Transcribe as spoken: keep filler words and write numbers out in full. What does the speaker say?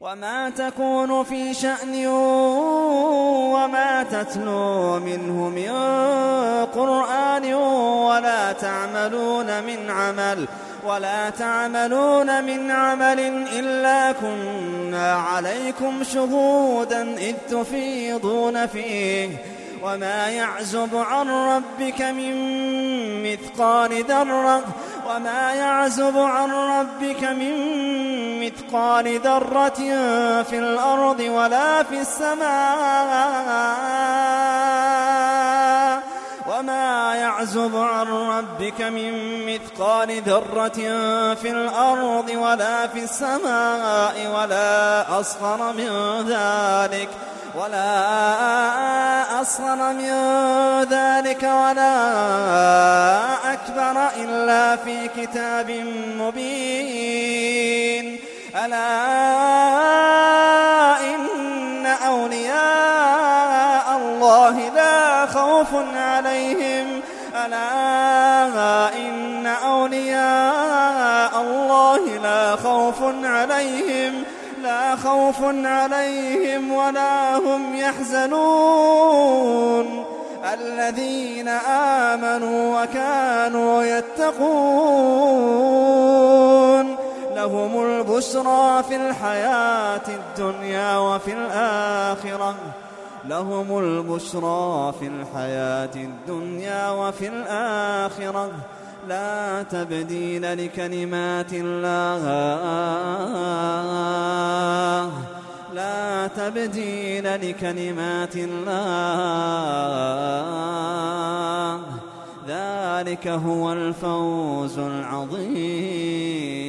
وما تكون في شأن وما تتلو منه من قرآن ولا تعملون من عمل ولا تعملون من عمل إلا كنا عليكم شهودا إذ تفيضون فيه وما يعزب عن ربك من مثقال ذرة وما يعزب عن ربك من مثقال ذرة في الأرض ولا في السماء وما يعزب عن ربك من مثقال ذرة في الأرض ولا في السماء ولا أصغر من ذلك ولا أصغر من ذلك ولا أكبر إلا في كتاب مبين. ألا إن أولياء الله لا خوف عليهم ألا إن أولياء الله لا خوف عليهم لا خوف عليهم ولا هم يحزنون الذين آمنوا وكانوا يتقون لهم البشرى في الحياة الدنيا وفي الآخرة لهم البشرى في الحياة الدنيا وفي الآخرة لا تبديل لكلمات الله لا تبديل لكلمات الله ذلك هو الفوز العظيم.